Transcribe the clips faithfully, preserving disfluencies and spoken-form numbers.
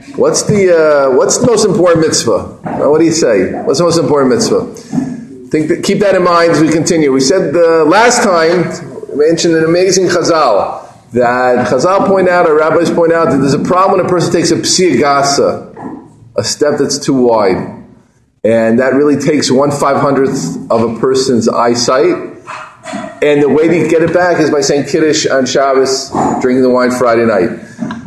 What's the uh, what's the most important mitzvah? Uh, what do you say? What's the most important mitzvah? Think that, keep that in mind as we continue. We said the last time, we mentioned an amazing chazal, that chazal point out, or rabbis point out, that there's a problem when a person takes a psia gasa, a step that's too wide. And that really takes one five hundredth of a person's eyesight. And the way to get it back is by saying Kiddush on Shabbos, drinking the wine Friday night.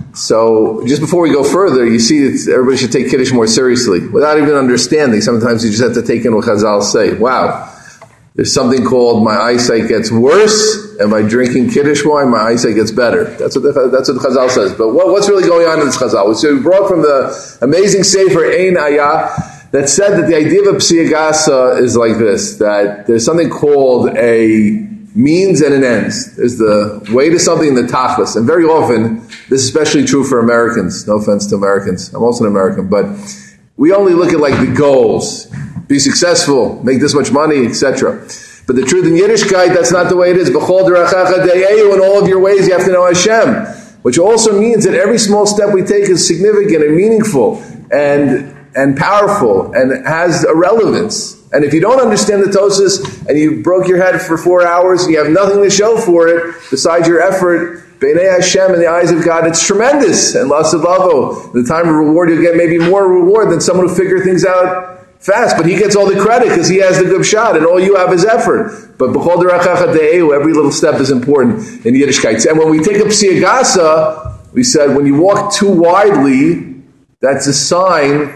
So, just before we go further, you see that everybody should take Kiddush more seriously, without even understanding. Sometimes you just have to take in what Chazal say. Wow, there's something called my eyesight gets worse, and by drinking Kiddush wine, my eyesight gets better. That's what the, that's what the Chazal says. But what, what's really going on in this Chazal? So we brought from the amazing Sefer Ein Ayah that said that the idea of a Psia Gasa is like this, that there's something called a means and an ends. There's the way to something and the tachlis. And very often, this is especially true for Americans. No offense to Americans. I'm also an American. But we only look at like the goals. Be successful, make this much money, et cetera. But the truth in Yiddishkeit, that's not the way it is. B'chol derachacha de'ehu, in all of your ways, you have to know Hashem. Which also means that every small step we take is significant and meaningful and and powerful and has a relevance. And if you don't understand the Tosas and you broke your head for four hours and you have nothing to show for it besides your effort, B'nai Hashem, in the eyes of God, it's tremendous. And Lasalavo, the time of reward, you'll get maybe more reward than someone who figured things out fast. But he gets all the credit because he has the good shot and all you have is effort. But B'chol derachacha de'ehu, every little step is important in Yiddishkeit. And when we take up Psia Gasa, we said when you walk too widely, that's a sign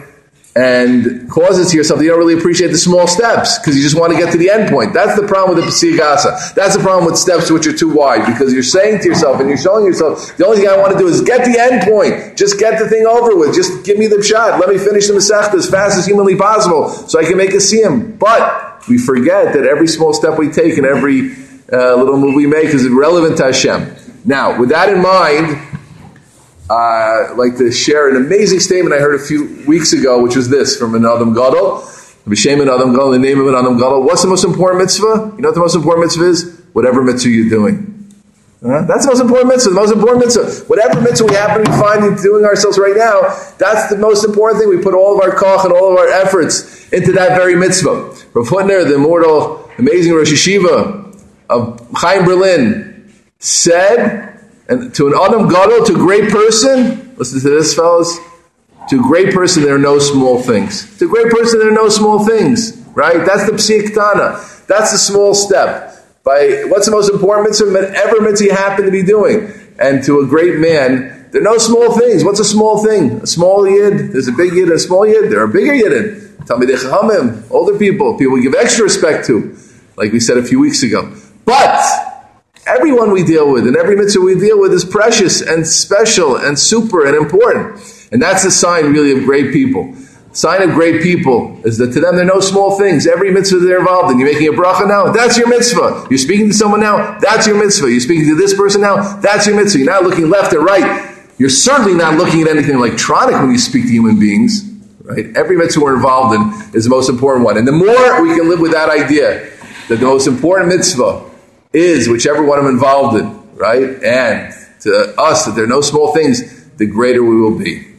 and causes to yourself, you don't really appreciate the small steps because you just want to get to the end point. That's the problem with the Psia Gasa. That's the problem with steps which are too wide, because you're saying to yourself and you're showing yourself, the only thing I want to do is get the end point. Just get the thing over with. Just give me the shot. Let me finish the Masechta as fast as humanly possible so I can make a siyum. But we forget that every small step we take and every uh, little move we make is relevant to Hashem. Now, with that in mind, Uh, I'd like to share an amazing statement I heard a few weeks ago, which was this, from an Adam Gadol. B'Shem an Adam Gadol, the name of an Adam Gadol. What's the most important mitzvah? You know what the most important mitzvah is? Whatever mitzvah you're doing. Uh, that's the most important mitzvah. The most important mitzvah. Whatever mitzvah we happen to be finding doing ourselves right now, that's the most important thing. We put all of our koch and all of our efforts into that very mitzvah. Rav Hutner, the immortal, amazing Rosh Yeshiva of Chaim Berlin, said, and to an Adam Gadol, to a great person, listen to this, fellas, to a great person there are no small things. To a great person there are no small things, right? That's the Psia Ketana. That's the small step. By what's the most important mitzvah, whatever mitzvah you happen to be doing. And to a great man, there are no small things. What's a small thing? A small yid, there's a big yid, a small yid, there are bigger yidin. Talmidei Chachamim, older people, people we give extra respect to, like we said a few weeks ago. But everyone we deal with and every mitzvah we deal with is precious and special and super and important. And that's a sign really of great people. The sign of great people is that to them there are no small things. Every mitzvah they're involved in. You're making a bracha now, that's your mitzvah. You're speaking to someone now, that's your mitzvah. You're speaking to this person now, that's your mitzvah. You're not looking left or right. You're certainly not looking at anything electronic when you speak to human beings. Right? Every mitzvah we're involved in is the most important one. And the more we can live with that idea, that the most important mitzvah is whichever one I'm involved in, right? And to us, that there are no small things, the greater we will be.